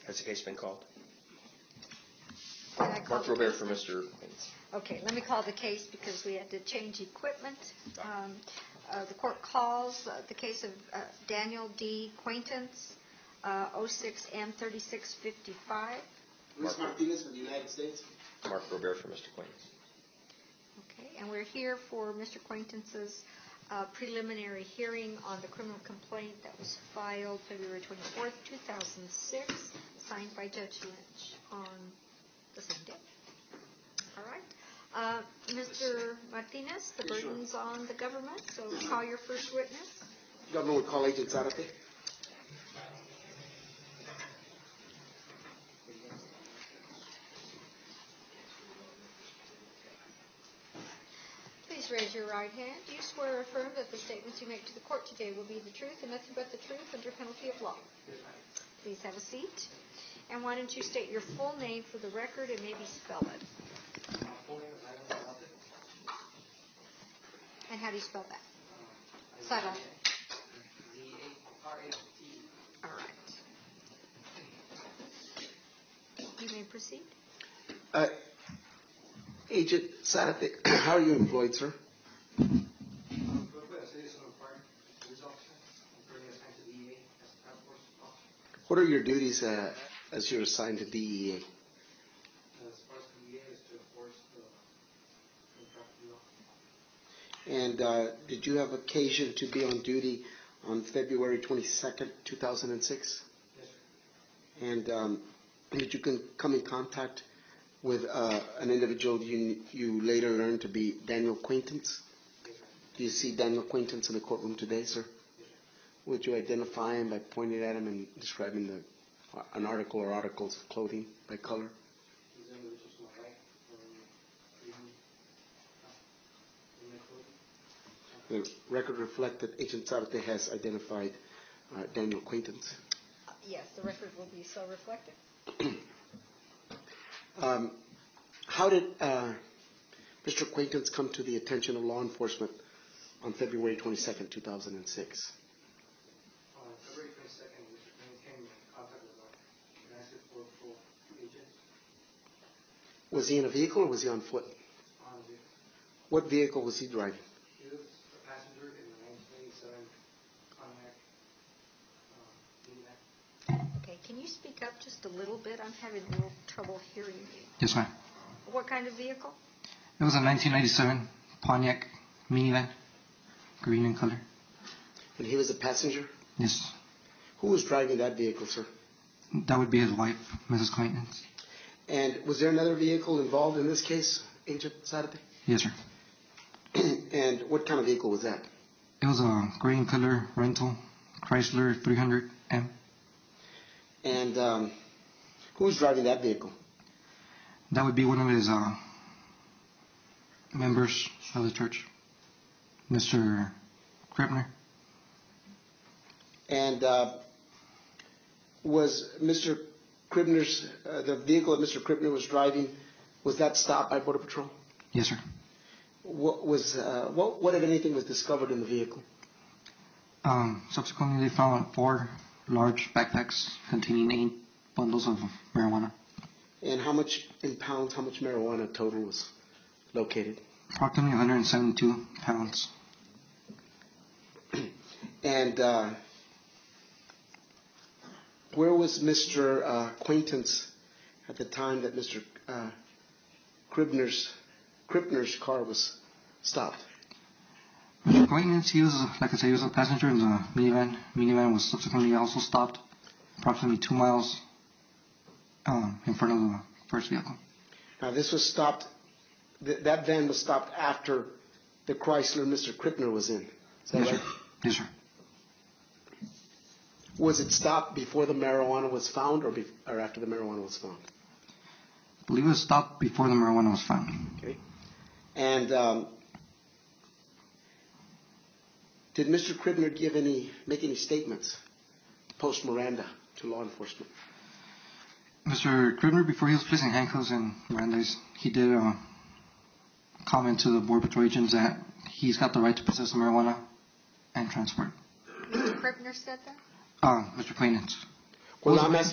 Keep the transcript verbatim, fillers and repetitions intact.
Has the case been called? Can I call Mark the Robert case? for Mister Quaintance. Okay, let me call the case because we had to change equipment. Um, uh, the court calls uh, the case of uh, Daniel D. Quaintance, uh, oh six M thirty-six fifty-five. Luis Martinez from the United States. Mark Robert for Mister Quaintance. Okay, and we're here for Mister Quaintance's uh, preliminary hearing on the criminal complaint that was filed February twenty-fourth, two thousand six, signed by Judge Lynch on the same day. All right. Uh, Mister Martinez, the Yes, burden's on the government, so call your first witness. Government will call Agent Zarate. Please raise your right hand. Do you swear or affirm that the statements you make to the court today will be the truth and nothing but the truth under penalty of law? Please have a seat. And why don't you state your full name for the record and maybe spell it? And how do you spell that? Subtle. All right. You may proceed. Uh, Agent Zarate, how are you employed, sir? What are your duties uh, as you're assigned to D E A? And uh, did you have occasion to be on duty on February twenty-second, two thousand six? Yes, sir. And um, did you con- come in contact with uh, an individual you, you later learned to be Daniel Quaintance? Yes, sir. Do you see Daniel Quaintance in the courtroom today, sir? Yes, sir. Would you identify him by pointing at him and describing the, uh, an article or articles of clothing by color? He's the individual to my right. Um, in my clothing. The record reflects that Agent Zarate has identified uh, Daniel Quaintance. Uh, yes, the record will be so reflected. Um, how did uh, Mister Quaintance come to the attention of law enforcement on February twenty-second, two thousand six? On February twenty-second, Mister Quinn came in contact with uh, an active for agent Was he in a vehicle or was he on foot? on the vehicle. What vehicle was he driving? He was a passenger in the nineteen eighty-seven Pontiac uh, minivan. Okay, can you speak up just a little bit? I'm having a little trouble hearing you. Yes, ma'am. What kind of vehicle? It was a nineteen ninety-seven Pontiac minivan, green in color. And he was a passenger? Yes, Who was driving that vehicle, sir? that would be his wife, Missus Quaintance. And was there another vehicle involved in this case, Agent Zarate? Yes, sir. And what kind of vehicle was that? It was a green color rental Chrysler three hundred M. And um, who was driving that vehicle? That would be one of his uh, members of the church, Mister Kripner. And uh, was Mister Kribner's, uh, the vehicle that Mister Kribner was driving, was that stopped by Border Patrol? Yes, sir. What was, uh, what, what if anything was discovered in the vehicle? Um, subsequently, they found four large backpacks containing eight bundles of marijuana. And how much in pounds, how much marijuana total was located? Approximately one hundred seventy-two pounds. And uh, where was Mister Uh, Quaintance at the time that Mister Uh, Kribner's, Kribner's car was stopped? Mister Quaintance, he was, like I said, he was a passenger in the minivan. Minivan was subsequently also stopped approximately two miles um, in front of the first vehicle. Now, this was stopped, th- that van was stopped after the Chrysler Mister Kribner was in. Is that Yes, right? sir. Yes, sir. Was it stopped before the marijuana was found or, be- or after the marijuana was found? I believe it was stopped before the marijuana was found. Okay. And um, did Mister Kribner give any, make any statements post Miranda to law enforcement? Mister Kribner, before he was placing handcuffs and Miranda's, he did uh, comment to the Border Patrol agents that he's got the right to possess marijuana and transport. Mister Kripner said that? Uh, Mister Quaintance. Well, I'm asking